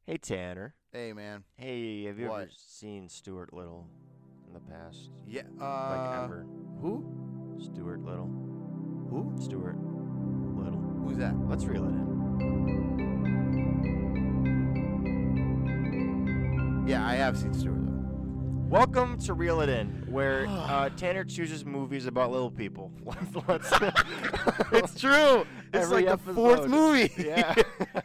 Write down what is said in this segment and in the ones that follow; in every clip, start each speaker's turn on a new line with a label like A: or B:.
A: Hey Tanner.
B: Hey, man.
A: Hey, have you ever
B: What?
A: seen Stuart Little in the past?
B: Yeah.
A: Like ever?
B: Who?
A: Stuart Little.
B: Who?
A: Stuart Little.
B: Who's that?
A: Let's reel it in.
B: Yeah, I have seen Stuart Little.
A: Welcome to Reel It In, where Tanner chooses movies about little people. Let's
B: It's true. It's
A: Every
B: like the fourth
A: episode.
B: movie.
A: Yeah.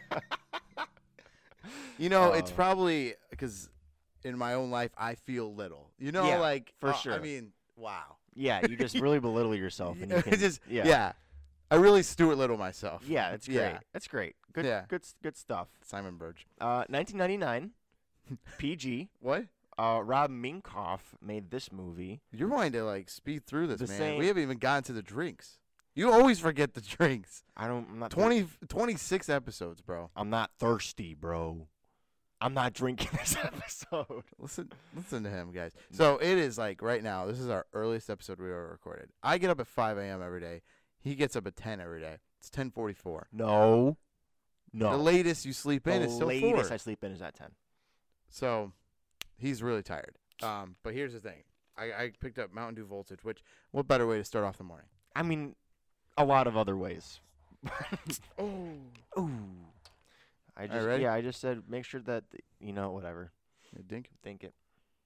B: It's probably because in my own life I feel little.
A: Yeah,
B: like
A: for
B: I
A: sure.
B: mean, wow.
A: Yeah, you just really belittle yourself. And you can,
B: yeah. I really Stuart Little myself.
A: Yeah, it's great.
B: Yeah.
A: That's great. Good,
B: Yeah.
A: good stuff.
B: Simon Burge.
A: 1999, PG.
B: What?
A: Rob Minkoff made this movie.
B: You're wanting to like speed through this,
A: The
B: man.
A: same-
B: We haven't even gotten to the drinks. You always forget the drinks.
A: I'm not
B: 26 episodes, bro.
A: I'm not thirsty, bro. I'm not drinking this episode.
B: Listen to him, guys. So it is like right now. This is our earliest episode we ever recorded. I get up at 5 a.m. every day. He gets up at 10 every day. It's 10:44.
A: No.
B: The latest you sleep in is
A: The
B: still
A: latest
B: 4.
A: I sleep in is at 10.
B: So he's really tired. But here's the thing. I picked up Mountain Dew Voltage. What better way to start off the morning?
A: I mean, a lot of other ways.
B: Oh.
A: Ooh.
B: ready?
A: I just said make sure that whatever.
B: Dink.
A: Think it.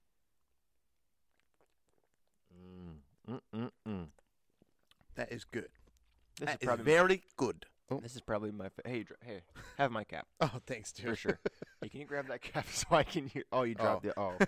A: Mm.
B: That is good.
A: This
B: That
A: is
B: is
A: probably
B: very good. Oh.
A: This is probably my hey, have my cap
B: Oh, thanks, dude.
A: for sure. Hey, can you grab that cap so I can hear? Oh, you dropped it. Oh.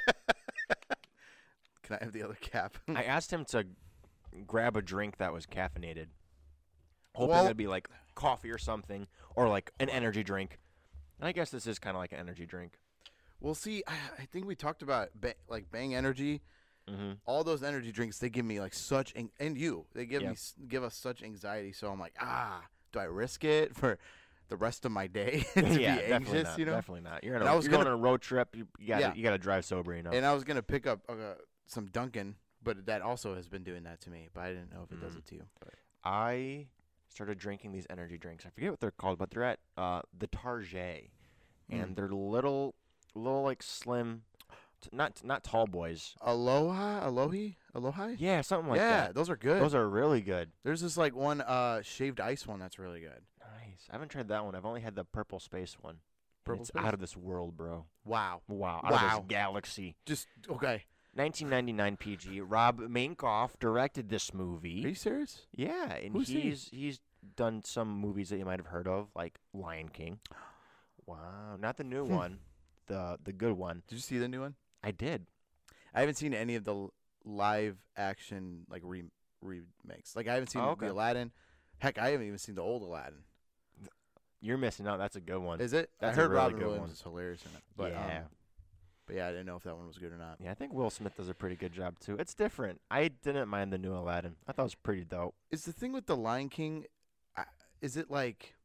B: Can I have the other cap?
A: I asked him to grab a drink that was caffeinated, hoping
B: Well-
A: it'd be like coffee or something, or like an energy drink. And I guess this is kind of like an energy drink.
B: Well, see, I think we talked about Bang Energy.
A: Mm-hmm.
B: All those energy drinks, they give me like such and they give
A: Yeah.
B: give us such anxiety. So I'm like, do I risk it for the rest of my day to
A: Yeah,
B: be
A: definitely
B: anxious?
A: not.
B: You know.
A: Definitely not. You're,
B: And I was
A: you're going
B: gonna-
A: on a road trip. You got
B: Yeah.
A: you got to drive sober.
B: And I was gonna pick up some Dunkin', but that also has been doing that to me. But I didn't know if it does it to you. But.
A: I started drinking these energy drinks. I forget what they're called, but they're at the Target, and they're little like slim, not tall boys.
B: Alohi?
A: Yeah, something like
B: yeah,
A: that.
B: those are good.
A: Those are really good.
B: There's this like one shaved ice one that's really good.
A: Nice. I haven't tried that one. I've only had the purple space one. And
B: Purple
A: it's
B: space?
A: out of this world, bro.
B: Wow.
A: Wow. Out of
B: Wow.
A: this galaxy.
B: Just okay.
A: 1999 PG. Rob Minkoff directed this
B: Are
A: movie.
B: you serious?
A: Yeah, and
B: Who's he?
A: he's done some movies that you might have heard of, like Lion King. Wow, not the new one, the good one.
B: Did you see the new one?
A: I did.
B: I haven't seen any of the live action like remakes. Like I haven't seen
A: Oh, okay.
B: the Aladdin. Heck, I haven't even seen the old Aladdin.
A: You're missing out. That's a good one.
B: Is it?
A: That's
B: I
A: a
B: heard
A: really
B: Robin
A: good
B: Williams
A: one.
B: is hilarious in it. But
A: yeah.
B: but yeah, I didn't know if that one was good or not.
A: Yeah, I think Will Smith does a pretty good job too. It's different. I didn't mind the new Aladdin. I thought it was pretty dope.
B: Is the thing with the Lion King? Is it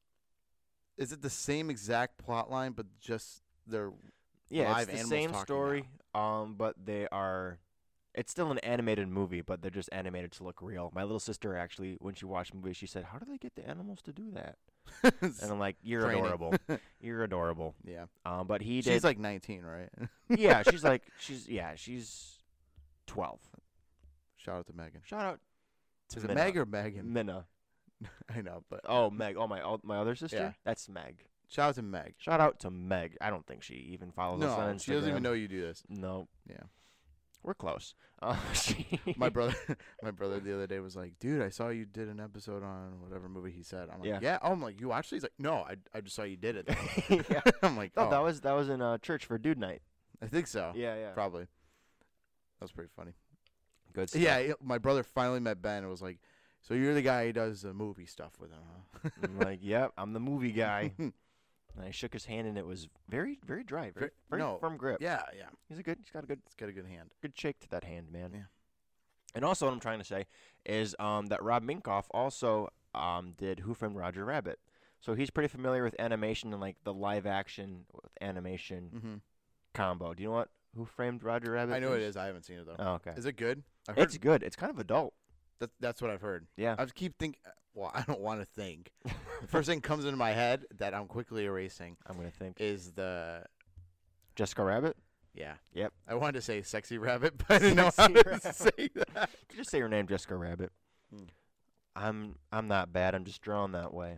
B: the same exact plot line, but just they're
A: Yeah,
B: live
A: it's the
B: animals
A: same
B: talking
A: story. But they are. It's still an animated movie, but they're just animated to look real. My little sister actually, when she watched the movie, she said, "How do they get the animals to do that?" And I'm like, "You're
B: Training.
A: adorable. You're adorable."
B: yeah.
A: But he did.
B: She's like 19, right?
A: Yeah, she's 12.
B: Shout out to Megan.
A: Shout out to
B: Is it
A: Minna.
B: Meg or Megan?
A: Minna.
B: I know, but
A: Oh, Meg. Oh, my other sister.
B: Yeah.
A: That's Meg.
B: shout out to Meg.
A: Shout out to Meg. I don't think she even follows us on
B: No,
A: Instagram.
B: she doesn't even know you do this.
A: No.
B: Yeah.
A: We're close.
B: My brother the other day was like, "Dude, I saw you did an episode on whatever movie he said." I'm like,
A: Yeah.
B: "Yeah." Oh, I'm like, "You watched it?" He's like, "No, I just saw you did it."
A: Yeah.
B: I'm like,
A: No,
B: "Oh,
A: that was in church for Dude Night.
B: I think so."
A: Yeah.
B: Probably. That was pretty funny.
A: Good stuff.
B: Yeah, my brother finally met Ben and was like, "So you're the guy who does the movie stuff with him, huh?"
A: I'm like, yep, I'm the movie guy. And I shook his hand, and it was very, very dry, very
B: no,
A: firm grip.
B: yeah.
A: He's got a
B: It's got a good hand.
A: good shake to that hand, man.
B: Yeah.
A: And also, what I'm trying to say is that Rob Minkoff also did Who Framed Roger Rabbit, so he's pretty familiar with animation and like the live action with animation
B: Mm-hmm.
A: combo. Do you know what Who Framed Roger Rabbit?
B: I know it is. I haven't seen it though.
A: Oh, okay.
B: Is it good? I've
A: It's
B: heard
A: good. It's kind of adult.
B: that's what I've heard.
A: Yeah.
B: I keep thinking well, I don't want to think. The first thing comes into my head that I'm quickly erasing
A: I'm gonna think.
B: is the
A: Jessica Rabbit.
B: yeah.
A: Yep.
B: I wanted to say sexy rabbit, but I didn't know how
A: Sexy
B: to
A: rabbit.
B: say that.
A: Just say her name, Jessica Rabbit.
B: Hmm.
A: I'm not bad. I'm just drawn that way.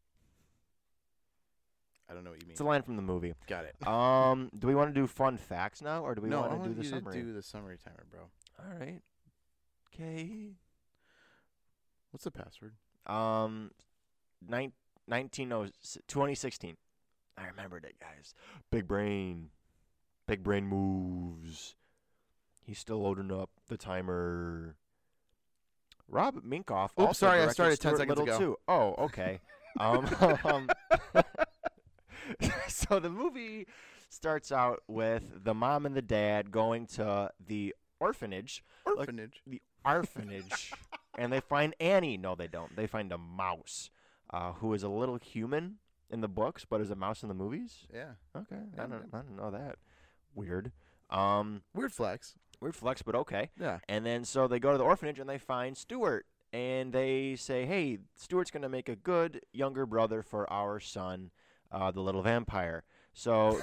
B: I don't know what you mean.
A: It's a line from the movie.
B: Got it.
A: Do we want to do fun facts now, or do we
B: no, I
A: want to do
B: want
A: the
B: you
A: summary?
B: to do the summary timer, bro.
A: All right. Okay.
B: What's the password?
A: 2016. I remembered it, guys. Big brain. Big brain moves. He's still loading up the timer. Rob Minkoff.
B: Oops,
A: also
B: sorry, I
A: directed
B: started 10
A: Stuart
B: seconds
A: Little
B: ago.
A: Too. Oh, okay. So the movie starts out with the mom and the dad going to the orphanage.
B: Orphanage.
A: The orphanage. And they find Annie. No, they don't. They find a mouse who is a little human in the books, but is a mouse in the movies.
B: Yeah.
A: Okay.
B: Yeah,
A: I don't
B: yeah.
A: know that. Weird.
B: Weird flex.
A: Weird flex, but okay.
B: Yeah.
A: And then so they go to the orphanage and they find Stuart. And they say, hey, Stuart's going to make a good younger brother for our son, the little vampire. So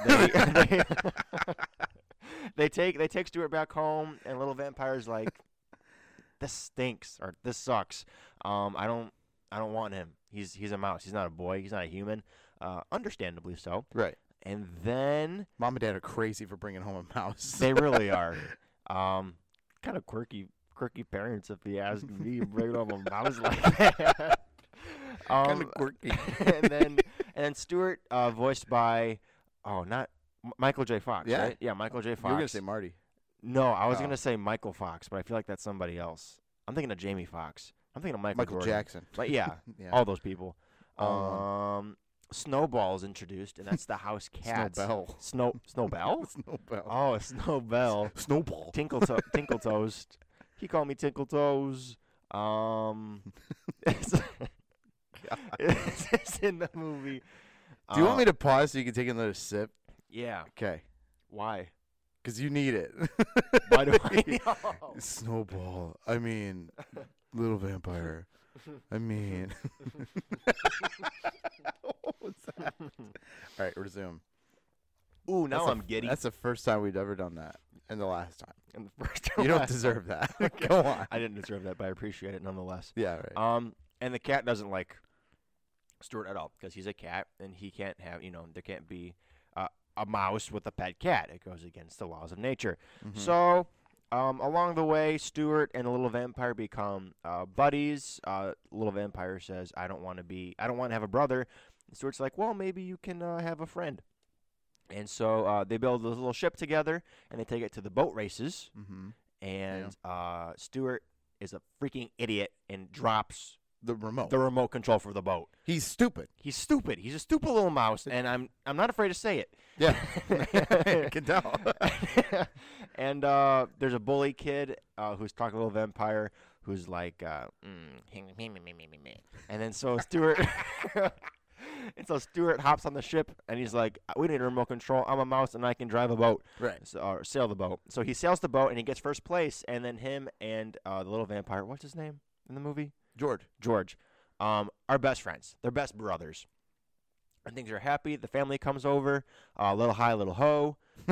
A: they take Stuart back home, and little vampire's like, this stinks, or this sucks. I don't want him. He's a mouse. He's not a boy. He's not a human. Understandably so.
B: Right.
A: And then
B: Mom and Dad are crazy for bringing home a mouse.
A: they really are. Kind of quirky parents, if you ask me, bringing home a mouse like that.
B: Kind of quirky.
A: and then Stuart, voiced by, not Michael J. Fox,
B: Yeah.
A: right? Yeah, Michael J.
B: You
A: Fox.
B: were gonna say Marty.
A: No, I was
B: Oh.
A: gonna say Michael Fox, but I feel like that's somebody else. I'm thinking of Jamie Foxx. I'm thinking of Michael Jordan.
B: Jackson.
A: But yeah,
B: Yeah.
A: all those people.
B: Um,
A: Snowball is introduced, and that's the house cat.
B: Snowbell.
A: Snowbell?
B: Snowbell.
A: Oh, a Snowbell.
B: Snowball.
A: Tinkle Toast. He called me Tinkle Toes. It's in the movie.
B: Do you want me to pause so you can take another sip?
A: Yeah.
B: Okay.
A: Why?
B: Because you need it.
A: Why do I know?
B: Snowball. I mean, little vampire. I mean. What's that? All right, resume.
A: Ooh, now
B: That's
A: I'm giddy.
B: That's the first time we've ever done that, and the last time.
A: And the first
B: You don't
A: last-
B: deserve that.
A: Okay.
B: Go on.
A: I didn't deserve that, but I appreciate it nonetheless.
B: Yeah, right.
A: And the cat doesn't like Stuart at all because he's a cat, and he can't have, there can't be a mouse with a pet cat. It goes against the laws of nature.
B: Mhm.
A: So, along the way, Stuart and the little vampire become buddies. Little vampire says, I don't want to have a brother. And Stuart's like, well, maybe you can have a friend. And so they build a little ship together, and they take it to the boat races.
B: Mhm.
A: And Stuart is a freaking idiot and drops
B: The remote.
A: the remote control for the boat.
B: He's stupid.
A: He's stupid. He's a stupid little mouse, and I'm not afraid to say it.
B: Yeah. I can tell.
A: And there's a bully kid who's talking to a little vampire who's like, and then so Stuart, hops on the ship, and he's like, we need remote control. I'm a mouse, and I can drive a boat,
B: Right.
A: so, or sail the boat. So he sails the boat, and he gets first place, and then him and the little vampire, what's his name in the movie? George, are best friends. They're best brothers. And things are happy. The family comes over, little high, little ho,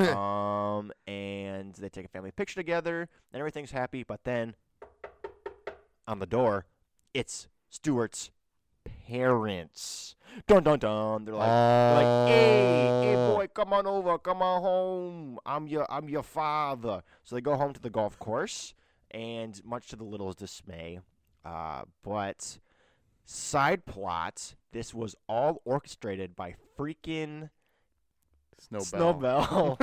A: and they take a family picture together, and everything's happy. But then, on the door, it's Stuart's parents. Dun dun dun. They're like, hey boy, come on over, come on home. I'm your father. So they go home to the golf course, and much to the little's dismay, but side plot, this was all orchestrated by freaking
B: Snowbell.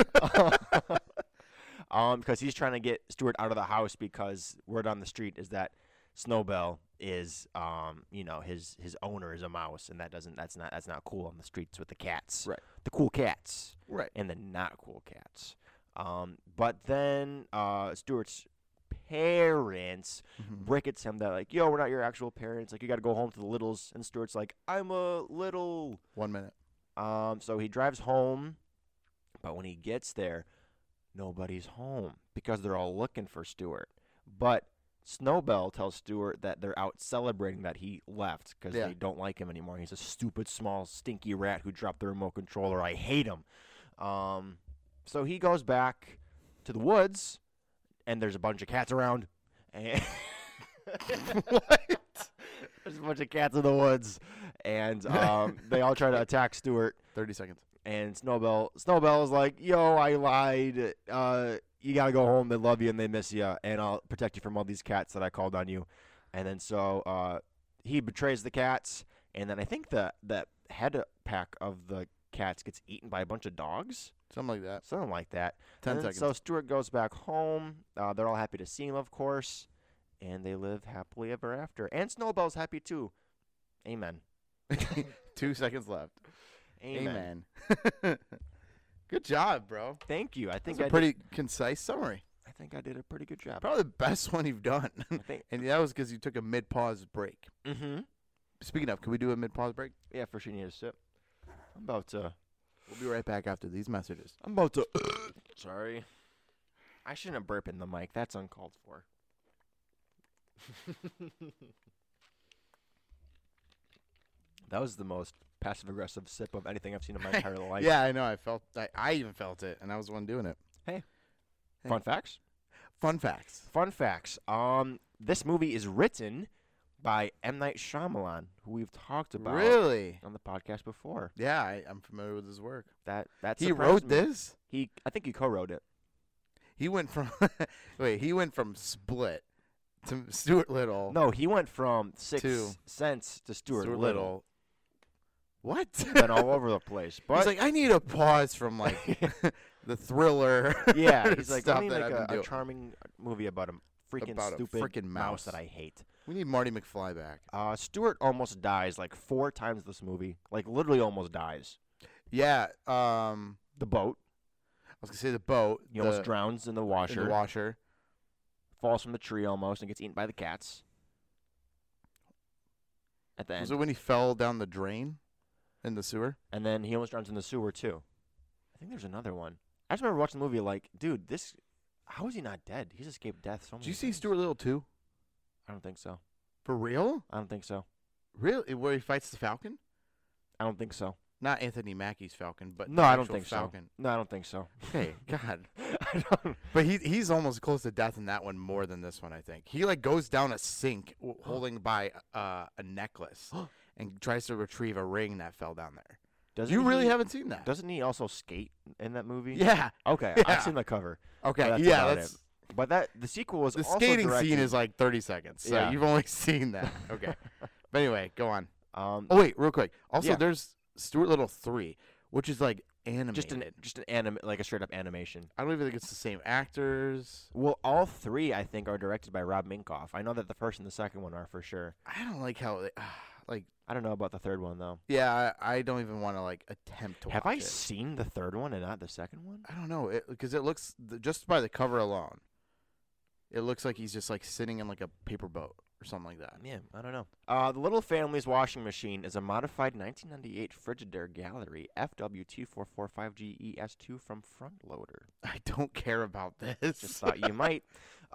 A: Because he's trying to get Stuart out of the house because word on the street is that Snowbell is, his owner is a mouse, and that's not cool on the streets with the cats.
B: Right.
A: The cool cats.
B: Right.
A: And the not cool cats. But then Stuart's parents break it to him that like, yo, we're not your actual parents. Like, you got to go home to the littles. And Stuart's like, I'm a little.
B: 1 minute.
A: So he drives home, but when he gets there, nobody's home because they're all looking for Stuart. But Snowbell tells Stuart that they're out celebrating that he left because
B: Yeah.
A: they don't like him anymore. He's a stupid, small, stinky rat who dropped the remote controller. I hate him. So he goes back to the woods, and there's a bunch of cats around. And
B: What?
A: There's a bunch of cats in the woods, and they all try to attack Stuart.
B: 30 seconds.
A: And Snowbell is like, "Yo, I lied. You gotta go home. They love you and they miss you, and I'll protect you from all these cats that I called on you." And then so he betrays the cats, and then I think the head pack of the cats gets eaten by a bunch of dogs,
B: Something like that.
A: something like that.
B: 10
A: And then
B: seconds.
A: So Stuart goes back home. They're all happy to see him, of course, and they live happily ever after. And Snowbell's happy too. Amen.
B: 2 seconds left.
A: Amen.
B: Amen. Good job, bro.
A: Thank you. I think
B: That's a pretty concise summary.
A: I think I did a pretty good job.
B: Probably the best one you've done.
A: I think.
B: And that was because you took a mid-pause break.
A: Mm-hmm.
B: Speaking of, can we do a mid-pause break?
A: Yeah, for sure. You need a sip. I'm about to.
B: We'll be right back after these messages.
A: I'm about to. Sorry. I shouldn't burp in the mic. That's uncalled for. That was the most passive-aggressive sip of anything I've seen in my entire life.
B: Yeah, I know. I even felt it, and I was the one doing it. Hey.
A: Fun facts?
B: Fun facts.
A: Fun facts. This movie is written by M. Night Shyamalan, who we've talked about
B: Really?
A: on the podcast before.
B: Yeah, I'm familiar with his work.
A: That
B: He
A: surprised
B: wrote
A: me.
B: this?
A: I think he co-wrote it.
B: He went from he went from Split to Stuart Little.
A: No, he went from
B: To
A: 6 Cents to Stuart Little.
B: What?
A: Been all over the place. But
B: He's like, I need a pause from like the thriller.
A: yeah, he's like,
B: stuff
A: let me
B: that
A: make
B: I've been
A: a
B: doing.
A: charming movie about a freaking
B: About a
A: stupid
B: frickin' mouse.
A: that I hate.
B: We need Marty McFly back.
A: Stuart almost dies like 4 times this movie. Like literally almost dies.
B: Yeah.
A: The boat.
B: I was gonna say the boat.
A: He almost drowns in the
B: in
A: washer.
B: the washer.
A: Falls from the tree almost and gets eaten by the cats. At the end.
B: Was it when he fell down the drain in the sewer?
A: And then he almost drowns in the sewer too. I think there's another one. I just remember watching the movie like, dude, how is he not dead? He's escaped death so many
B: Did you see
A: times.
B: Stuart Little too?
A: I don't think so.
B: For real?
A: I don't think so.
B: Really? Where he fights the Falcon?
A: I don't think so.
B: Not Anthony Mackie's Falcon, but
A: No,
B: the
A: I don't
B: actual
A: think
B: Falcon.
A: so. No, I don't think so.
B: Okay, God.
A: I don't.
B: But he's almost close to death in that one more than this one, I think. He like goes down a sink holding by a necklace and tries to retrieve a ring that fell down there.
A: Doesn't
B: You really
A: he-
B: haven't seen that?
A: Doesn't he also skate in that movie?
B: Yeah.
A: Okay,
B: Yeah.
A: I've seen the cover.
B: Okay.
A: That's
B: yeah,
A: about
B: that's
A: it. But the sequel was
B: the
A: also
B: skating
A: directed,
B: scene is like 30 seconds. So
A: Yeah.
B: you've only seen that. Okay. But anyway, go on.
A: Um,
B: Oh wait, real quick. Also,
A: Yeah.
B: there's Stuart Little 3, which is like animated.
A: just an anime, like a straight up animation.
B: I don't even think it's the same actors.
A: Well, all 3 I think are directed by Rob Minkoff. I know that the first and the second one are for sure.
B: I don't like how they, like.
A: I don't know about the third one though.
B: Yeah, I don't even want to like attempt to
A: Have
B: watch
A: I
B: it.
A: seen the third one and not the second one?
B: I don't know, because it looks just by the cover alone, it looks like he's just like sitting in like a paper boat or something like that.
A: Yeah, I don't know. The Little Family's washing machine is a modified 1998 Frigidaire Gallery FW2445GES2 from Front Loader.
B: I don't care about this.
A: Just thought you might.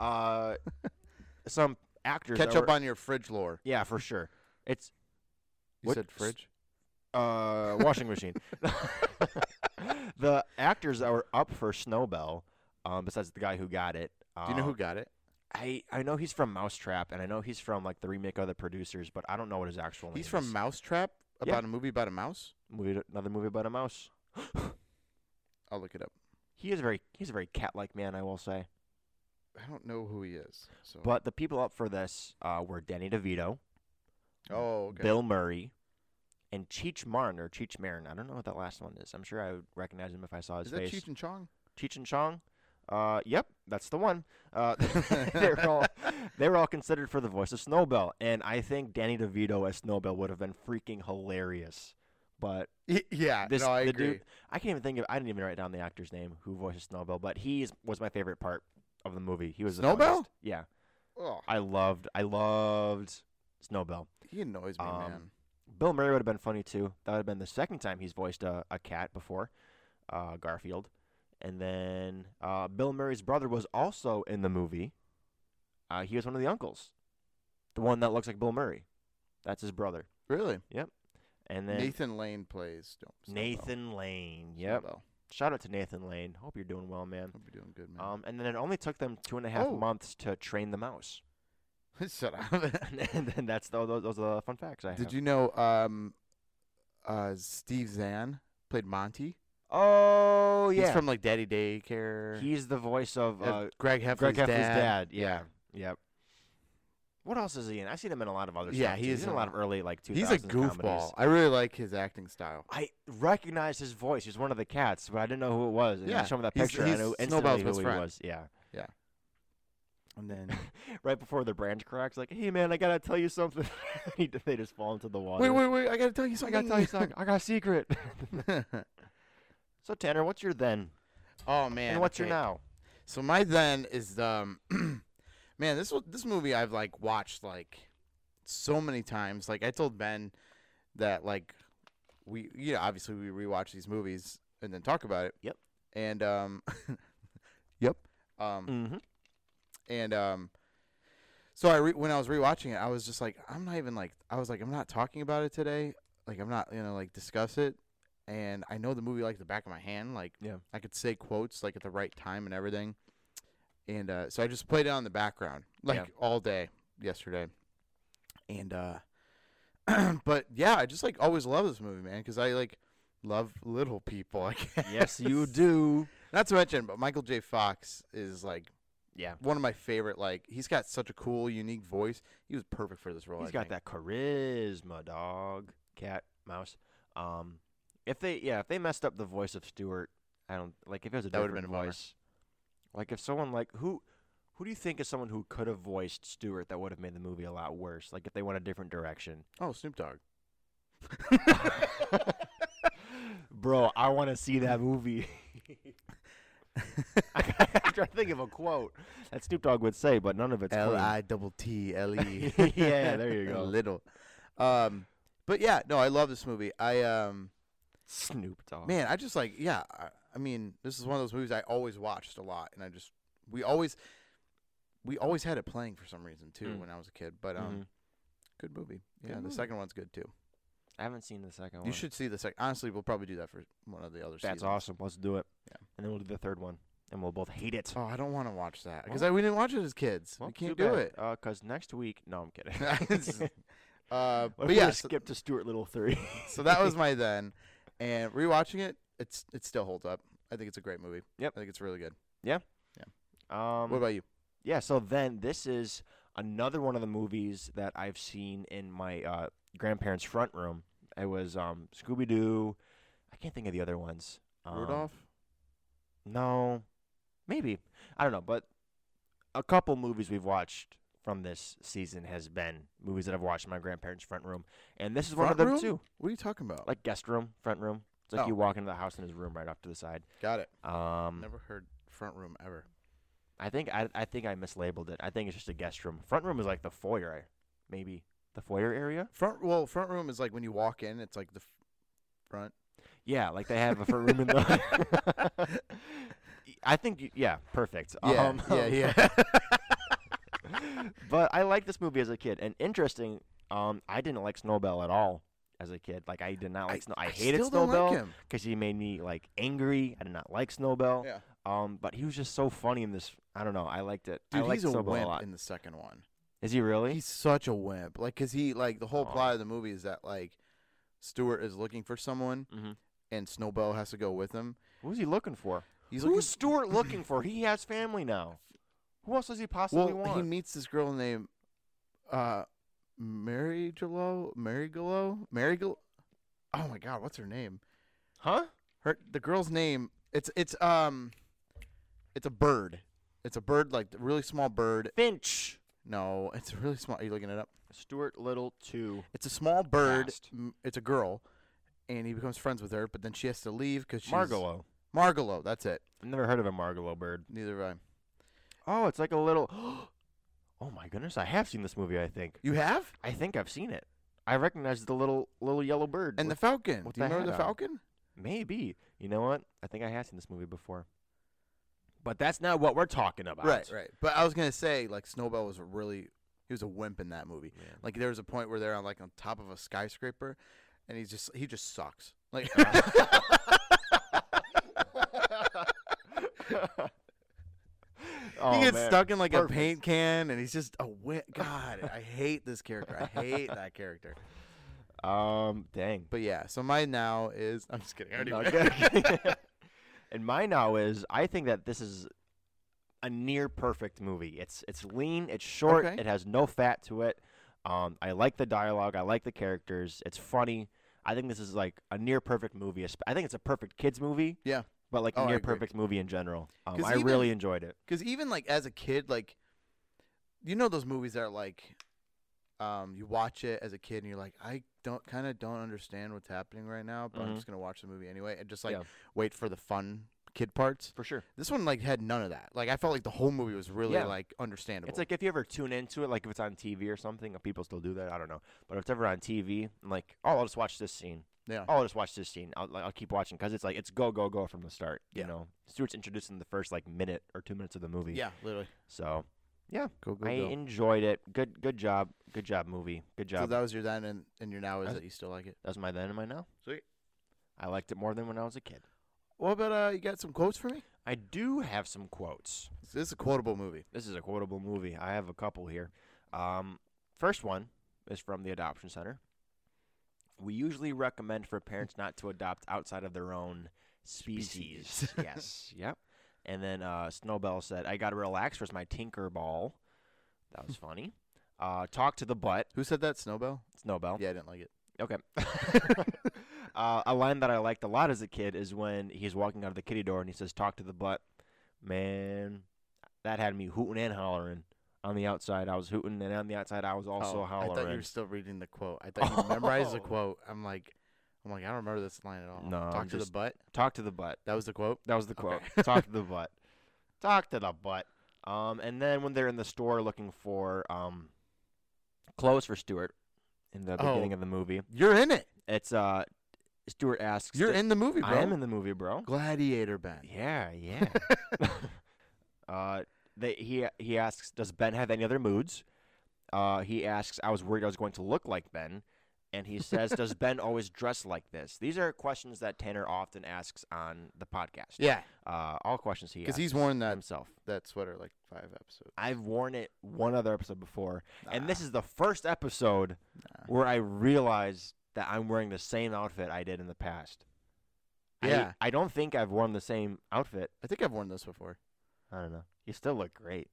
A: Some actors
B: Catch
A: that
B: up
A: were-
B: on your fridge lore.
A: Yeah, for sure. It's
B: You
A: What-
B: said fridge.
A: washing machine. The actors that were up for Snowbell, besides the guy who got it.
B: Do you know who got it?
A: I know he's from Mousetrap, and I know he's from like the remake of The Producers, but I don't know what his actual name
B: He's
A: is.
B: from Mousetrap,
A: Yeah.
B: about a movie about a mouse.
A: Another movie about a mouse.
B: I'll look it up.
A: He's a very cat-like man, I will say.
B: I don't know who he is. So.
A: But the people up for this were Danny DeVito,
B: Oh, okay.
A: Bill Murray, and Cheech Marin or Cheech Marin. I don't know what that last one is. I'm sure I would recognize him if I saw his
B: Is that
A: face.
B: Cheech and Chong?
A: Cheech and Chong. Yep, that's the one. they were all considered for the voice of Snowbell, and I think Danny DeVito as Snowbell would have been freaking hilarious. But
B: Yeah,
A: this,
B: no, I
A: the
B: agree.
A: dude, I can't even think of. I didn't even write down the actor's name who voices Snowbell, but was my favorite part of the movie. He was the
B: Snowbell?
A: funniest. Yeah,
B: Oh,
A: I loved Snowbell.
B: he annoys me, man.
A: Bill Murray would have been funny too. That would have been the second time he's voiced a cat before, Garfield. And then Bill Murray's brother was also in the movie, He was one of the uncles. The one that looks like Bill Murray. That's his brother.
B: Really?
A: And then
B: Nathan Lane plays
A: Nathan Lane. Yep.
B: Snowbell.
A: Shout out to Nathan Lane. Hope you're doing well, man.
B: Hope you're doing good, man.
A: And then it only took them 2.5 months to train the mouse.
B: Shut up.
A: And then those are the fun facts I have.
B: Did you know Steve Zahn played Monty?
A: Oh, yeah.
B: He's from like Daddy Daycare.
A: He's the voice of
B: Greg Heffley's
A: dad. Yeah. Yep. What else is he in? I've seen him in a lot of other stuff.
B: Yeah,
A: He's in a lot of early 2000s
B: He's a goofball.
A: comedies.
B: I really like his acting style.
A: I recognized his voice. He was one of the cats, but I didn't know who it was. And
B: Yeah,
A: you showed me that
B: he's-
A: picture.
B: he's
A: I knew
B: Snowbell's
A: instantly
B: best
A: who
B: friend.
A: he was. Yeah.
B: And then
A: Right before the branch cracks, like, hey, man, I got to tell you something. They just fall into the water.
B: wait, I gotta tell you
A: I
B: something.
A: got to tell you something. I got a secret. So, Tanner, what's your then?
B: Oh man.
A: And what's your
B: okay.
A: now?
B: So my then is man, this movie I've like watched like so many times. Like I told Ben that like obviously we rewatch these movies and then talk about it.
A: Yep.
B: And yep.
A: Mm-hmm.
B: And so when I was rewatching it, I was just like, I'm not talking about it today. Like I'm not like discuss it. And I know the movie like the back of my hand. Like I could say quotes like at the right time and everything. And so I just played it on the background like all day yesterday. And but yeah, I just like always love this movie, man, because I like love little people. I guess.
A: Yes, you do.
B: Not to mention, but Michael J. Fox is like one of my favorite. Like he's got such a cool, unique voice. He was perfect for this role.
A: He's got that charisma, dog, cat, mouse. If they messed up the voice of Stewart, I don't like if it was a
B: That would've
A: different
B: been a bummer.
A: voice. Like if someone like who do you think is someone who could have voiced Stewart that would have made the movie a lot worse? Like if they went a different direction.
B: Oh, Snoop Dogg.
A: Bro, I want to see that movie. I'm trying to think of a quote that Snoop Dogg would say, but none of it's clean.
B: L-I-double-T-L-E.
A: Yeah, there you go.
B: Little. But yeah, no, I love this movie.
A: Snoop Dogg.
B: Man, I just like, I mean, this is one of those movies I always watched a lot, and we always had it playing for some reason too when I was a kid. But good movie. Yeah,
A: Good
B: the
A: movie.
B: second one's good too.
A: I haven't seen the second one.
B: You should see the second. Honestly, we'll probably do that for one of the other seasons.
A: That's awesome. Let's do it.
B: Yeah.
A: And then we'll do the third one, and we'll both hate it.
B: Oh, I don't want to watch that because
A: Well-
B: we didn't watch it as kids.
A: Well,
B: We can't
A: too
B: do
A: bad,
B: it.
A: Because next week, no, I'm kidding.
B: But
A: What if
B: yeah,
A: we skip to Stuart Little 3?
B: so that was my then, and rewatching it, it still holds up. I think it's a great movie.
A: Yep.
B: I think it's really good.
A: What
B: What about you?
A: Yeah, so then this is another one of the movies that I've seen in my grandparents' front room. It was Scooby-Doo. I can't think of the other ones.
B: Rudolph?
A: No. Maybe. I don't know. But a couple movies we've watched from this season has been movies that I've watched in my grandparents' front room. And this is one of
B: Front
A: them,
B: room?
A: too.
B: What are you talking about?
A: Like guest room, front room. It's like
B: Oh.
A: you walk into the house and his room right off to the side.
B: Got it.
A: Um,
B: Never heard front room ever.
A: I think I mislabeled it. I think it's just a guest room. Front room is like the foyer, maybe the foyer area.
B: Front room is like when you walk in, it's like the front.
A: Yeah, like they have a front room in the. I think perfect.
B: Yeah.
A: But I liked this movie as a kid, and interesting. I didn't like Snowbell at all as a kid. Like I did not like I hated
B: still don't like
A: Snowbell
B: him.
A: because he made me like angry. I did not like Snowbell.
B: Yeah.
A: But he was just so funny in this. I don't know. I liked it.
B: Dude,
A: I liked
B: he's a
A: Snowbell
B: wimp
A: a lot.
B: in the second one.
A: Is he really?
B: He's such a wimp. Like, cause he like the whole
A: Oh.
B: plot of the movie is that like Stewart is looking for someone,
A: Mm-hmm.
B: and Snowbell has to go with him.
A: Who's he looking for?
B: He's
A: Who's
B: looking.
A: Stewart looking for? He has family now. Who else does he possibly
B: Well,
A: want?
B: he meets this girl named Mary Gallo. Oh my God, what's her name?
A: Huh?
B: The girl's name. It's a bird. It's a bird, like a really small bird.
A: Finch.
B: No, it's really small. Are you looking it up?
A: Stuart Little 2.
B: It's a small bird.
A: Cast.
B: It's a girl, and he becomes friends with her. But then she has to leave because she's
A: Margalo.
B: Margalo. That's it.
A: I've never heard of a Margalo bird.
B: Neither have I.
A: Oh, it's like a little. Oh my goodness! I have seen this movie. I think.
B: You have?
A: I think I've seen it. I recognize the little yellow bird.
B: And the
A: with-
B: Falcon.
A: with
B: Do you
A: the
B: remember the
A: hat on.
B: Falcon?
A: maybe. You know what? I think I have seen this movie before. But that's not what we're talking about.
B: Right. But I was gonna say, like, Snowbell was he was a wimp in that movie.
A: Yeah.
B: Like, there was a point where they're on top of a skyscraper, and he just sucks. Like,
A: Oh,
B: he gets
A: man.
B: stuck in like
A: Perfect.
B: a paint can, and he's just a wimp. God, I hate this character. I hate that character.
A: Dang.
B: But yeah, so mine now is. I'm just kidding. I already
A: No,
B: went.
A: okay. And mine now is I think that this is a near perfect movie. It's lean, it's short,
B: Okay.
A: it has no fat to it. I like the dialogue, I like the characters, it's funny. I think this is like a near perfect movie. I think it's a perfect kids movie.
B: Yeah.
A: But like
B: Oh,
A: a
B: I
A: near
B: agree.
A: perfect movie in general.
B: 'Cause
A: I really enjoyed it.
B: Because even like as a kid, like, you know those movies that are like, you watch it as a kid and you're like, I don't understand what's happening right now, but I'm
A: Mhm.
B: just gonna watch the movie anyway and just like
A: Yeah.
B: wait for the fun kid parts.
A: For sure.
B: This one like had none of that. Like I felt like the whole movie was really
A: Yeah.
B: like understandable.
A: It's like if you ever tune into it, like if it's on TV or something, if people still do that, I don't know. But if it's ever on TV, I'm like, oh, I'll just watch this scene.
B: yeah.
A: Oh, I'll just watch this scene. I'll keep watching because it's like it's go from the start.
B: Yeah.
A: You know, Stewart's introduced in the first like minute or 2 minutes of the movie.
B: Yeah, literally.
A: So yeah,
B: Go.
A: I enjoyed it. Good job movie. Good
B: So
A: job.
B: that was your then, and your now is
A: That's-
B: that you still like it.
A: That was my then and my now.
B: Sweet.
A: I liked it more than when I was a kid.
B: What about you got some quotes for me?
A: I do have some quotes.
B: This is a quotable movie.
A: This is a quotable movie. I have a couple here. First one is from the Adoption Center. We usually recommend for parents not to adopt outside of their own species. Yes. Yep. And then Snowbell said, I got to relax. Where's my Tinker Ball? That was funny. Talk to the butt.
B: Who said that? Snowbell?
A: Snowbell.
B: Yeah, I didn't like it.
A: Okay. A line that I liked a lot as a kid is when he's walking out of the kitty door and he says, talk to the butt. Man, that had me hooting and hollering. On the outside, I was hooting, and on the outside, I was also
B: I
A: hollering.
B: thought you were still reading the quote. I thought you memorized the
A: Oh.
B: quote. I'm like, I don't remember this line at all.
A: No,
B: Talk
A: I'm
B: to the
A: just-
B: butt.
A: Talk to the butt.
B: That was the quote.
A: That was the quote.
B: Okay.
A: Talk to the butt. Talk to the butt. And then when they're in the store looking for clothes for Stuart in the beginning of the movie,
B: You're in it.
A: it's Stuart asks.
B: You're in the movie, bro.
A: I am in the movie, bro.
B: Gladiator Ben.
A: Yeah. He asks, does Ben have any other moods? He asks, I was worried I was going to look like Ben. And he says, does Ben always dress like this? These are questions that Tanner often asks on the podcast.
B: Yeah,
A: All questions he asks.
B: because he's worn that
A: himself.
B: sweater like 5 episodes.
A: I've worn it one other episode before. And this
B: Nah.
A: is the first episode
B: Nah.
A: where I realized that I'm wearing the same outfit I did in the past.
B: Yeah.
A: I don't think I've worn the same outfit.
B: I think I've worn this before.
A: I don't know. You still look great.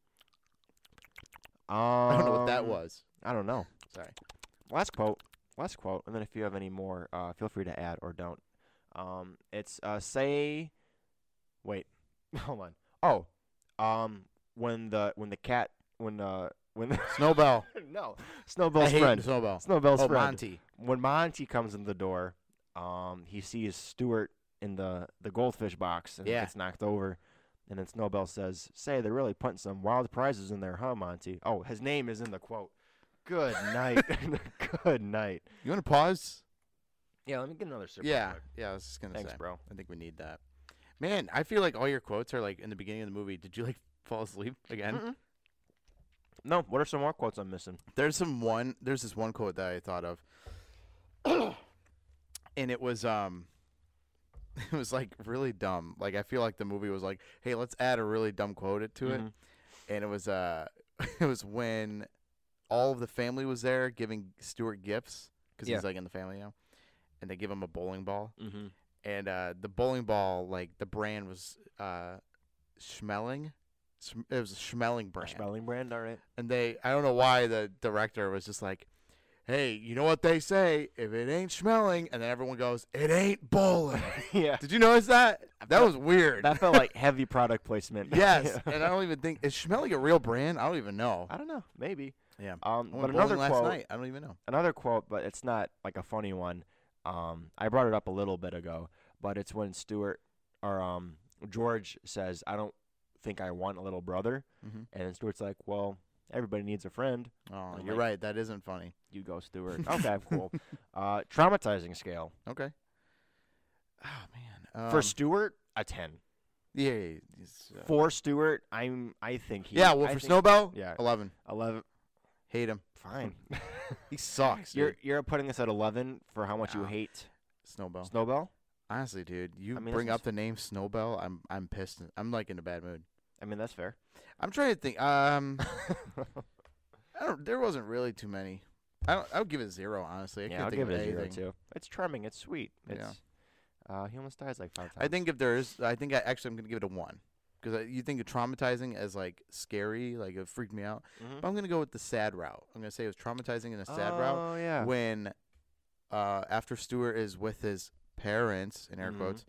B: I don't know what that was.
A: I don't know.
B: Sorry.
A: Last quote, and then if you have any more, feel free to add or don't. It's say, wait, hold on. Oh, when the
B: Snowbell.
A: no,
B: I
A: Snowbell's
B: hate
A: friend,
B: Snowbell.
A: Snowbell's
B: Oh,
A: friend.
B: Monty.
A: When Monty comes in the door, he sees Stuart in the goldfish box and
B: Yeah.
A: it gets knocked over. And then Snowbell says, say, they're really putting some wild prizes in there, huh, Monty? Oh, his name is in the quote. Good night. Good night.
B: You want to pause?
A: Yeah, let me get another sip. real
B: Yeah.
A: quick.
B: Yeah, I was just going to
A: Thanks,
B: say.
A: bro.
B: I think we need that. Man, I feel like all your quotes are like in the beginning of the movie. Did you like fall asleep again?
A: Mm-mm. No, what are some more quotes I'm missing?
B: There's this one quote that I thought of. And it was it was like really dumb. Like I feel like the movie was like, "Hey, let's add a really dumb quote to it."
A: Mhm.
B: And it was it was when all of the family was there giving Stuart gifts cuz
A: Yeah.
B: he's like in the family now. And they give him a bowling ball.
A: Mm-hmm.
B: And the bowling ball, like the brand was Schmeling. It was a Schmeling brand.
A: Spelling brand, all right.
B: And I don't know why the director was just like, hey, you know what they say? If it ain't Schmeling, and then everyone goes, it ain't bowling.
A: Yeah.
B: Did you notice that? That was weird.
A: That felt like heavy product placement.
B: Yes, and I don't even think is Schmeling a real brand? I don't even know.
A: I don't know. Maybe.
B: Yeah. I went
A: But
B: bowling
A: another
B: last
A: quote.
B: night. I don't even know.
A: Another quote, but it's not like a funny one. I brought it up a little bit ago, but it's when Stuart or George says, "I don't think I want a little brother,"
B: Mm-hmm.
A: and then Stuart's like, "Well, everybody needs a friend."
B: Oh,
A: I'm
B: you're
A: like-
B: right. That isn't funny.
A: You go, Stuart. Okay, cool. Traumatizing scale
B: Okay. Oh man.
A: for Stuart, a 10.
B: Yeah.
A: For Stewart, I think he.
B: Yeah. Well,
A: I
B: for
A: think-
B: Snowbell,
A: Yeah.
B: 11.
A: 11.
B: Hate him.
A: Fine.
B: He sucks. Dude.
A: You're putting us at 11 for how much you
B: Nah.
A: hate
B: Snowbell.
A: Snowbell.
B: Honestly, dude, you
A: I mean,
B: bring
A: this
B: up the name Snowbell, I'm pissed. I'm like in a bad mood.
A: I mean, that's fair.
B: I'm trying to think. There wasn't really too many. I would give it 0. Honestly, I
A: Yeah,
B: can't
A: I'll
B: think
A: give
B: of
A: it a 0
B: anything.
A: too. It's charming. It's sweet.
B: Yeah.
A: It's he almost dies like 5 times.
B: I think if there is, I'm gonna give it a 1 because you think of traumatizing as like scary, like it freaked me out.
A: Mhm.
B: But I'm gonna go with the sad route. I'm gonna say it was traumatizing in a sad route
A: Oh yeah.
B: when, after Stewart is with his parents in air
A: Mhm.
B: quotes,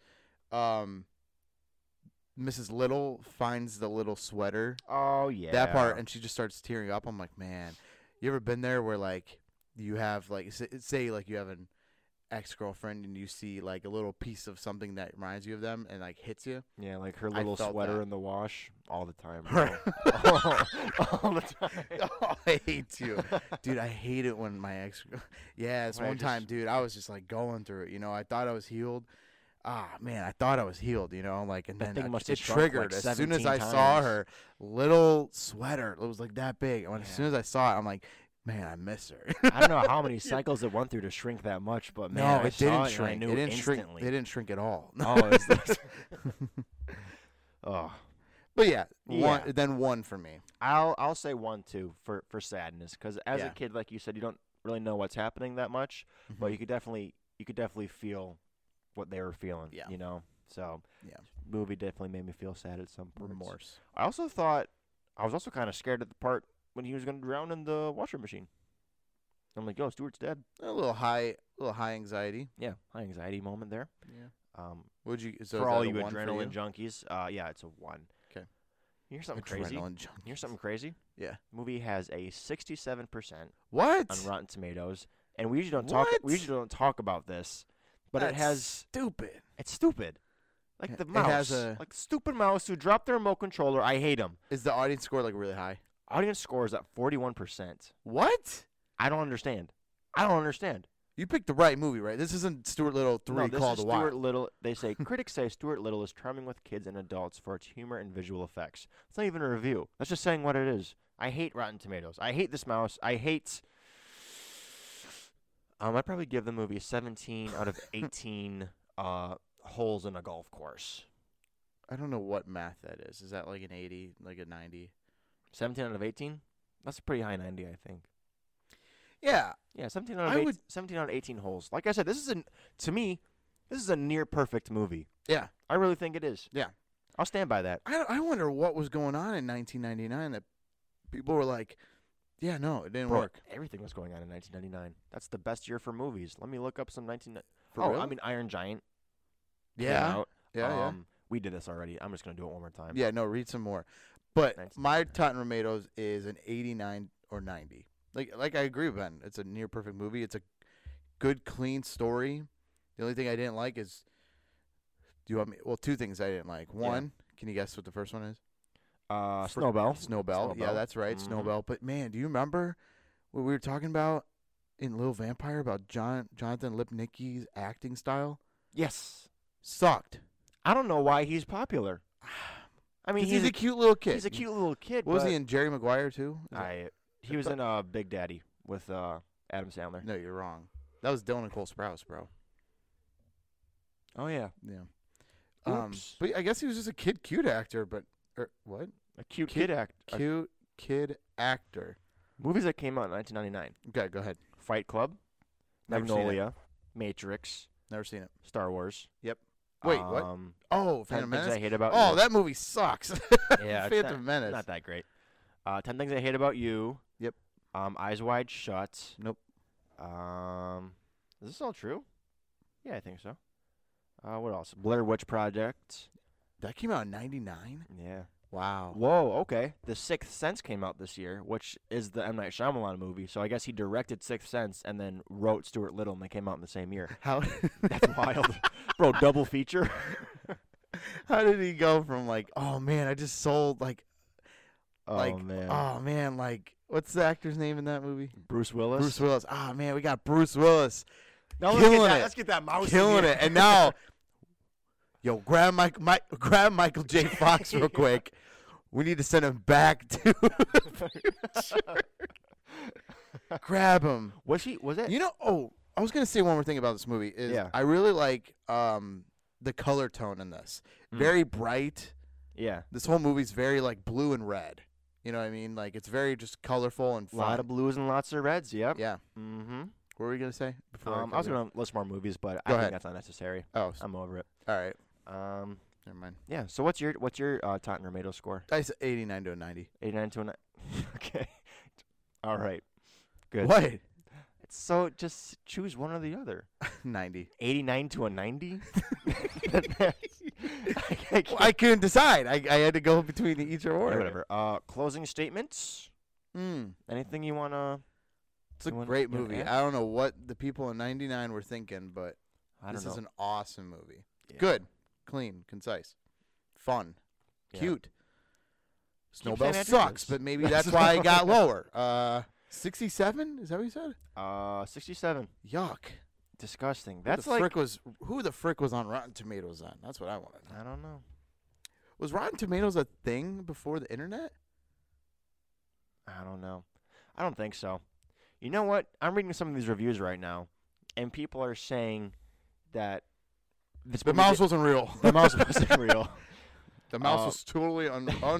B: Mrs. Little finds the little sweater.
A: Oh yeah.
B: That part, and she just starts tearing up. I'm like, man, you ever been there where like you have like say like you have an ex-girlfriend and you see like a little piece of something that reminds you of them and like hits you?
A: Yeah, like her
B: I
A: little
B: felt
A: sweater
B: that.
A: in the wash all the time.
B: Right.
A: bro. all the time.
B: Oh, I hate you, dude. I hate it when my ex. Yeah, it's
A: When I
B: one time,
A: just-
B: dude. I was just like going through it. You know, I thought I was healed. Ah, man, I thought I was healed. You know, like, and
A: That
B: then
A: thing must have
B: it
A: shrunk, like,
B: triggered as soon as
A: 17
B: I saw
A: times.
B: her little sweater. It was like that big. And as
A: Yeah.
B: soon as I saw it, I'm like, man, I miss her.
A: I don't know how many cycles it went through to shrink that much, but man,
B: No,
A: I
B: it
A: saw
B: didn't
A: it
B: shrink.
A: And I knew
B: It didn't shrink.
A: instantly.
B: They didn't shrink at all.
A: Oh, it's this. Oh,
B: But yeah,
A: Yeah.
B: then 1 for me.
A: I'll say 1 too for sadness, because as
B: Yeah.
A: a kid, like you said, you don't really know what's happening that much, but
B: Mhm.
A: you could definitely feel what they were feeling.
B: Yeah.
A: You know, so
B: Yeah.
A: movie definitely made me feel sad at some points.
B: Remorse.
A: I was also kind of scared at the part when he was going to drown in the washer machine. I'm like, yo, Stewart's dead.
B: A little high anxiety.
A: Yeah, high anxiety moment there.
B: Yeah.
A: For
B: Would you? So is
A: all
B: that a
A: you
B: 1 for
A: adrenaline
B: you?
A: junkies, yeah, it's a 1.
B: 'Kay.
A: Here's something crazy.
B: Adrenaline junkies.
A: Here's something crazy.
B: Yeah.
A: The movie has a 67%
B: What?
A: on Rotten Tomatoes, and we usually don't talk.
B: What?
A: We usually don't talk about this, but
B: That's
A: it has.
B: stupid.
A: It's stupid. Like
B: It
A: the
B: has
A: mouse,
B: a-
A: like the stupid mouse who dropped their remote controller. I hate him.
B: Is the audience score like really high?
A: Audience score is at 41%.
B: What?
A: I don't understand. I don't understand.
B: You picked the right movie, right? This isn't Stuart Little 3
A: No, this
B: Call
A: is
B: the
A: Stuart
B: Wild.
A: Little. They say critics say Stuart Little is charming with kids and adults for its humor and visual effects. It's not even a review. That's just saying what it is. I hate Rotten Tomatoes. I hate this mouse. I hate. I'd probably give the movie 17 out of 18 holes in a golf course.
B: I don't know what math that is. Is that like an 80, like a 90?
A: 17 out of 18? That's a pretty high 90, I think.
B: Yeah.
A: Yeah, 17 out of
B: I
A: 18,
B: would-
A: 17 out of 18 holes. Like I said, to me, this is a near perfect movie.
B: Yeah.
A: I really think it is.
B: Yeah.
A: I'll stand by that.
B: I wonder what was going on in 1999 that people were like, yeah, no, it didn't
A: Bro,
B: work.
A: everything was going on in 1999. That's the best year for movies. Let me look up some 19.
B: For
A: oh,
B: real?
A: I mean Iron Giant. came
B: Yeah.
A: out.
B: Yeah,
A: We did this already. I'm just gonna do it one more time.
B: yeah. Yeah, no, read some more. But
A: 1999.
B: my Rotten Tomatoes is an 89 or 90. Like I agree with Ben. It's a near perfect movie. It's a good, clean story. The only thing I didn't like is, do you want me? Well, 2 things I didn't like. One, can you guess what the first one is?
A: Snowbell.
B: Snowbell. Yeah,
A: Snowbell.
B: that's right,
A: Mhm.
B: Snowbell. But man, do you remember what we were talking about in Little Vampire about Jonathan Lipnicki's acting style?
A: Yes.
B: Sucked.
A: I don't know why he's popular. I mean,
B: 'Cause he's a cute little kid.
A: He's a cute little kid.
B: What was
A: but
B: he in Jerry Maguire too?
A: He was in Big Daddy with Adam Sandler.
B: No, you're wrong. That was Dylan and Cole Sprouse, bro.
A: Oh yeah,
B: Yeah.
A: Oops.
B: But I guess he was just a cute actor. But what?
A: a cute
B: Kid-
A: kid act.
B: Cute kid actor.
A: Movies that came out in 1999:
B: Okay, go ahead.
A: Fight Club,
B: Never seen it.
A: Magnolia, Matrix,
B: Never seen it.
A: Star Wars.
B: Yep. Wait, what? Oh,
A: 10
B: Phantom
A: Things I
B: Menace.
A: Hate About
B: Oh,
A: You.
B: that movie sucks.
A: Yeah, it's
B: Phantom Menace.
A: Not that great. 10 Things I Hate About You.
B: Yep.
A: Eyes Wide Shut.
B: Nope.
A: Is this all true? Yeah, I think so. What else? Blair Witch Project.
B: That came out in '99.
A: Yeah.
B: Wow.
A: Whoa, okay. The Sixth Sense came out this year, which is the M. Night Shyamalan movie. So I guess he directed Sixth Sense and then wrote Stuart Little, and they came out in the same year.
B: How?
A: That's wild. Bro, double feature.
B: How did he go from like, oh man, I just sold like,
A: Oh, man.
B: oh man, like, what's the actor's name in that movie?
A: Bruce Willis.
B: Bruce Willis. Ah man, we got Bruce Willis
A: Now
B: killing it.
A: Let's get that mouse in
B: killing
A: here.
B: it, and now, Yo, grab Michael J. Fox real quick. We need to send him back to. Grab him.
A: Was it?
B: You know, I was gonna say one more thing about this movie. I really like the color tone in this. Very bright.
A: Yeah.
B: This whole movie's very like blue and red. You know what I mean? Like it's very just colorful and fun.
A: A lot of blues and lots of reds. Yep.
B: Yeah.
A: Mm-hmm.
B: What were we gonna say?
A: I was gonna list more movies, but I
B: Go ahead.
A: think that's unnecessary.
B: Oh,
A: I'm over it.
B: all right.
A: Never
B: mind.
A: Yeah. So what's your Rotten Tomato score?
B: I said 89 to a 90.
A: 89 to a 90. Okay. All right. Good.
B: What?
A: So just choose one or the other.
B: 90.
A: 89 to a 90?
B: I couldn't decide. I had to go between each or one.
A: Whatever. Closing statements? Anything you want to...
B: It's a great movie. I don't know what the people in 99 were thinking, but this is an awesome movie. Yeah. Good. Clean. Concise. Fun.
A: Yeah.
B: Cute. Snowbell sucks, but maybe that's why it got lower. 67? Is that what you said?
A: 67.
B: Yuck.
A: Disgusting.
B: Who the frick was on Rotten Tomatoes then? That's what I want to know.
A: I don't know.
B: Was Rotten Tomatoes a thing before the internet?
A: I don't know. I don't think so. You know what? I'm reading some of these reviews right now, and people are saying that
B: the mouse wasn't real.
A: The mouse wasn't real.
B: The mouse was totally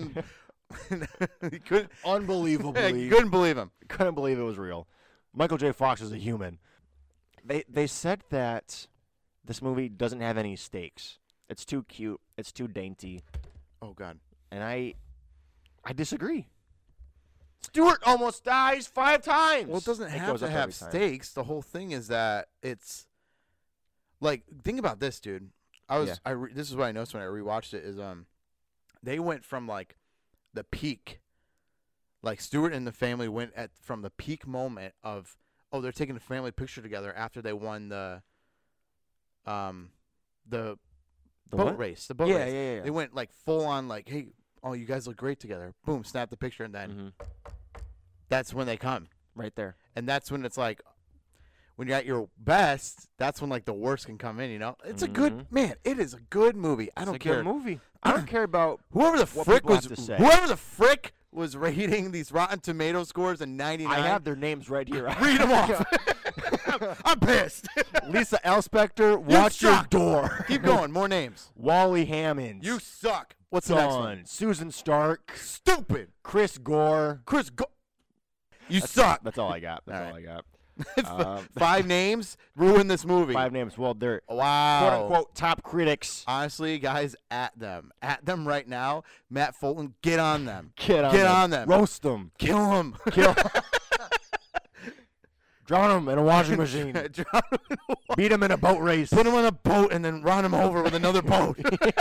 B: he couldn't
A: unbelievably.
B: You couldn't believe him.
A: Couldn't believe it was real. Michael J. Fox is a human. They said that this movie doesn't have any stakes. It's too cute. It's too dainty.
B: Oh God.
A: And I disagree. Stewart almost dies 5 times.
B: Well, it doesn't have to have stakes. The whole thing is that it's like, think about this, dude. This is what I noticed when I rewatched it is they went from like the peak, like Stewart and the family went from the peak moment of they're taking a family picture together after they won the boat race. The boat race.
A: Yeah.
B: They went like full on like, hey, you guys look great together. Boom, snap the picture, and then that's when they come
A: right there.
B: And that's when it's like, when you're at your best, that's when like the worst can come in. You know, it's a good man. It is a good movie. I don't care.
A: It's a good movie. I don't care about
B: whoever the frick was rating these Rotten Tomato scores in 99.
A: I have their names right here.
B: Read them off. I'm pissed.
A: Lisa Elspector, watch your door.
B: Keep going. More names.
A: Wally Hammond.
B: You suck. What's the next one?
A: Susan Stark.
B: Stupid.
A: Chris Gore.
B: You suck.
A: That's all I got. That's all I got.
B: 5 names ruin this movie.
A: 5 names. Well, they're
B: quote
A: unquote top critics.
B: Honestly, guys, at them right now. Matt Fulton, get on them.
A: Get on them. Roast them.
B: Kill them.
A: Drown them in a washing machine. Beat them in a boat race.
B: Put them on a boat and then run them over with another boat.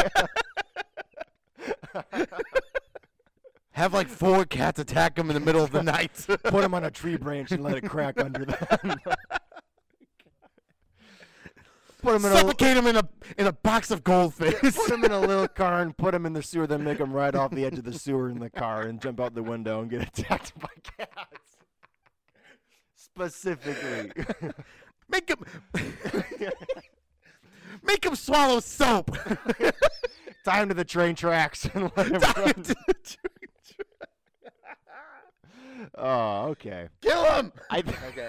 B: Have like 4 cats attack them in the middle of the night.
A: Put them on a tree branch and let it crack under them.
B: Suffocate them in a box of goldfish.
A: Put them in a little car and put them in the sewer. Then make them ride off the edge of the sewer in the car and jump out the window and get attacked by cats. Specifically,
B: make them swallow soap.
A: Tie him to the train tracks and let him run. Oh, okay.
B: Kill him.
A: Okay,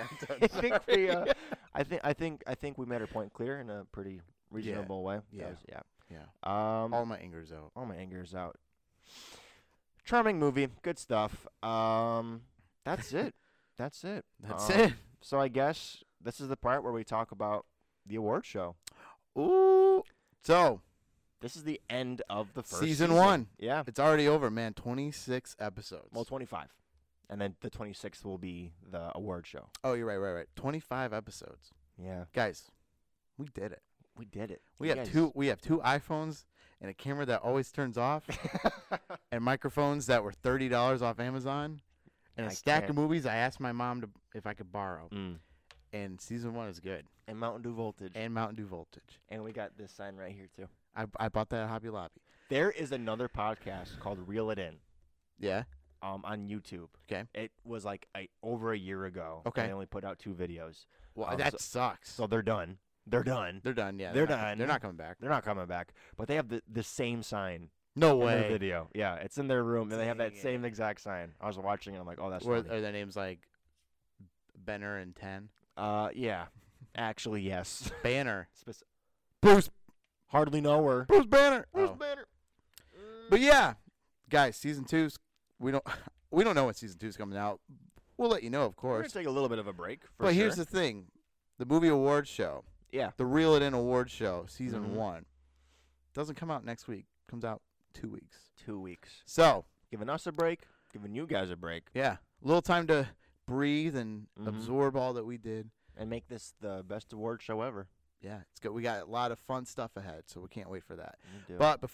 A: I think we made our point clear in a pretty reasonable way.
B: Yeah.
A: All
B: my anger's out.
A: All my anger's out. Charming movie, good stuff. That's it. That's it.
B: That's it.
A: So I guess this is the part where we talk about the award show.
B: Ooh. So
A: this is the end of the first
B: season 1.
A: Yeah.
B: It's already over, man. 26 episodes.
A: Well, 25. And then the 26th will be the award show.
B: Oh, you're right. 25 episodes.
A: Yeah.
B: Guys, we did it.
A: We did it.
B: We have two iPhones and a camera that always turns off and microphones that were $30 off Amazon and a stack of movies I asked my mom if I could borrow. And season 1 is good.
A: And Mountain Dew Voltage.
B: And
A: we got this sign right here, too.
B: I bought that at Hobby Lobby.
A: There is another podcast called Reel It In.
B: Yeah.
A: On YouTube.
B: Okay.
A: It was like over a year ago.
B: Okay.
A: And they only put out 2 videos.
B: Well, that sucks.
A: So they're done. They're done.
B: They're done. Yeah,
A: They're
B: not-
A: done.
B: They're not coming back.
A: They're not coming back. But they have the same sign
B: No
A: in their
B: way.
A: video. Yeah, it's in their room, and they have that
B: Dang
A: same exact sign. I was watching it. I'm like, oh, that's
B: Or
A: funny.
B: are their names like Benner and 10?
A: Yeah. Actually, yes.
B: Banner.
A: Bruce. Hardly know her.
B: Bruce Banner.
A: Bruce
B: Oh.
A: Banner.
B: But yeah, guys, season 2's we don't know when season 2's coming out. We'll let you know, of
A: We're going
B: course.
A: to take a little bit of a break. For
B: But
A: sure.
B: here's the thing: the movie awards show,
A: Yeah.
B: the Reel It In awards show, season
A: Mhm.
B: 1, doesn't come out next week. Comes out 2 weeks.
A: 2 weeks.
B: So
A: Giving us a break, giving you guys a break,
B: yeah, a little time to breathe and
A: Mhm.
B: absorb all that we did.
A: and make this the best award show ever.
B: Yeah, it's good. We got a lot of fun stuff ahead, so we can't wait for that.
A: We do.
B: But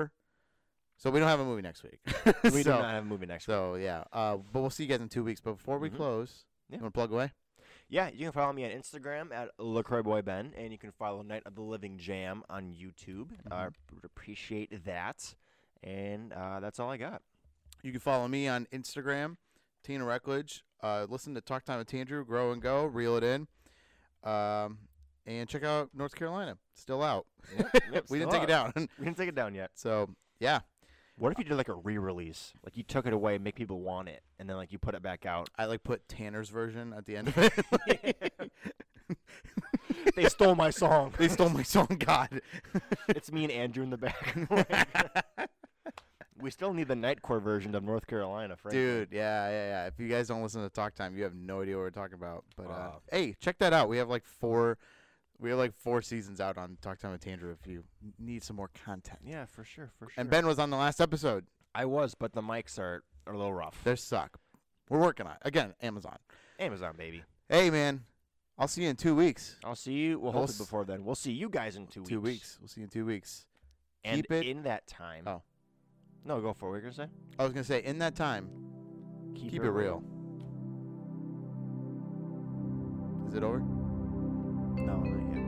B: so we don't have a movie next week.
A: we do
B: so,
A: not have a movie next week.
B: So yeah, but we'll see you guys in 2 weeks. But before we
A: Mhm.
B: close,
A: Yeah.
B: you want to plug away?
A: Yeah, you can follow me on Instagram at LaCroixBoyBen, and you can follow Night of the Living Jam on YouTube.
B: Mhm.
A: Would appreciate that. And that's all I got.
B: You can follow me on Instagram, Tina Reckledge. Listen to Talk Time with Tandrew, Grow and Go, Reel It In. And check out North Carolina. Still out.
A: Yep,
B: We didn't
A: still
B: take it
A: out.
B: down.
A: We didn't take it down yet.
B: So yeah,
A: What if you did like a re-release? Like you took it away, make people want it, and then like you put it back out.
B: I put Tanner's version at the end of it.
A: They stole my song.
B: They stole my song, God.
A: It's me and Andrew in the back. We still need the Nightcore version of North Carolina, frankly.
B: Dude, yeah. If you guys don't listen to Talk Time, you have no idea what we're talking about. But
A: Wow.
B: hey, check that out. We have like four seasons out on Talk Time with Tandrew if you need some more content.
A: Yeah, for sure.
B: And Ben was on the last episode.
A: I was, but the mics are a little rough.
B: They suck. We're working on it. Again, Amazon.
A: Amazon, baby.
B: Hey, man. I'll see you in 2 weeks.
A: I'll see you. Well,
B: We'll
A: hopefully before then. We'll see you guys in 2 weeks.
B: 2 weeks. We'll see you in 2 weeks.
A: And
B: Keep it-
A: in that time.
B: Oh.
A: No, go for it. What were you going to say?
B: I was going to say, in that time, keep it real. Is it over?
A: No, not yet.